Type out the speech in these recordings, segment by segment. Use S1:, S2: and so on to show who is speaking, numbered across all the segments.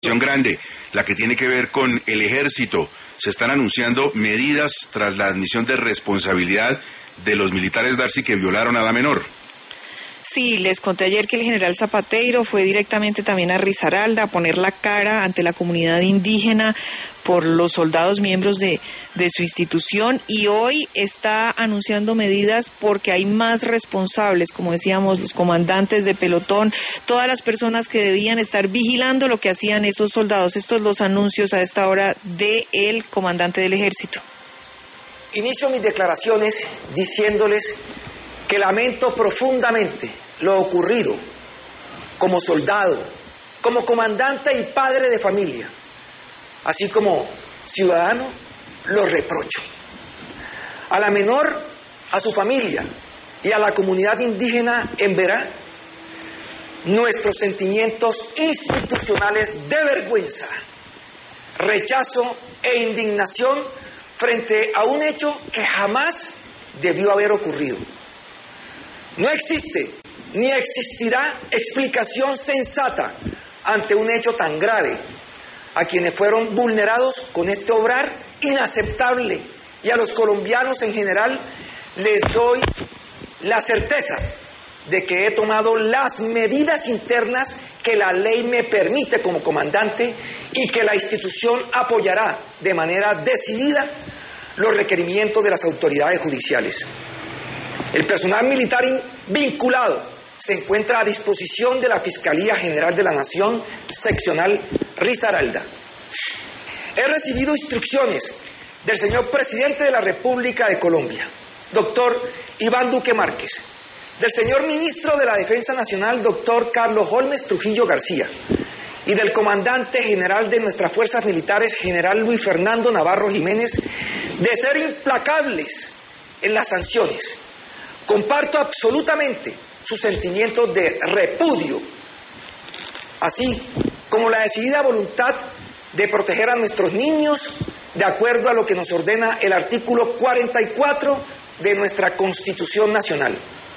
S1: grande, la que tiene que ver con el ejército. Se están anunciando medidas tras la admisión de responsabilidad de los militares Darcy que violaron a la menor.
S2: Sí, les conté ayer que el general Zapateiro fue directamente también a Risaralda a poner la cara ante la comunidad indígena por los soldados miembros de su institución, y hoy está anunciando medidas porque hay más responsables, como decíamos, los comandantes de pelotón, todas las personas que debían estar vigilando lo que hacían esos soldados. Estos los anuncios a esta hora del comandante del ejército.
S3: Inicio mis declaraciones diciéndoles que lamento profundamente lo ocurrido como soldado, como comandante y padre de familia, así como ciudadano. Lo reprocho a la menor, a su familia y a la comunidad indígena en Berá nuestros sentimientos institucionales de vergüenza, rechazo e indignación frente a un hecho que jamás debió haber ocurrido. No existe ni existirá explicación sensata ante un hecho tan grave. A quienes fueron vulnerados con este obrar inaceptable y a los colombianos en general les doy la certeza de que he tomado las medidas internas que la ley me permite como comandante y que la institución apoyará de manera decidida los requerimientos de las autoridades judiciales. El personal militar vinculado se encuentra a disposición de la Fiscalía General de la Nación, seccional Risaralda. He recibido instrucciones del señor Presidente de la República de Colombia, doctor Iván Duque Márquez, del señor Ministro de la Defensa Nacional, doctor Carlos Holmes Trujillo García, y del Comandante General de nuestras Fuerzas Militares, general Luis Fernando Navarro Jiménez, de ser implacables en las sanciones. Comparto absolutamente sus sentimientos de repudio, así como la decidida voluntad de proteger a nuestros niños de acuerdo a lo que nos ordena el artículo 44 de nuestra Constitución Nacional.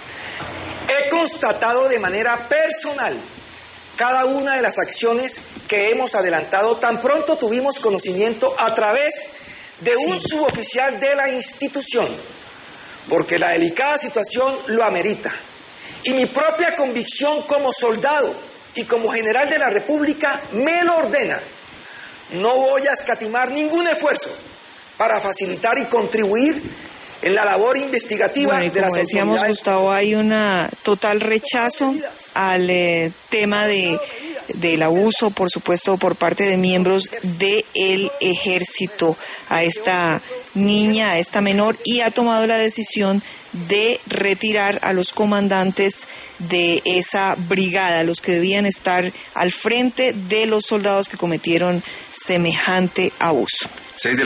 S3: He constatado de manera personal cada una de las acciones que hemos adelantado tan pronto tuvimos conocimiento a través de un suboficial de la institución, porque la delicada situación lo amerita. Y mi propia convicción como soldado y como general de la República me lo ordena. No voy a escatimar ningún esfuerzo para facilitar y contribuir en la labor investigativa de las autoridades.
S2: Como decíamos, Gustavo, hay un total rechazo al tema del abuso, por supuesto, por parte de miembros del ejército a esta niña, a esta menor, y ha tomado la decisión de retirar a los comandantes de esa brigada, los que debían estar al frente de los soldados que cometieron semejante abuso.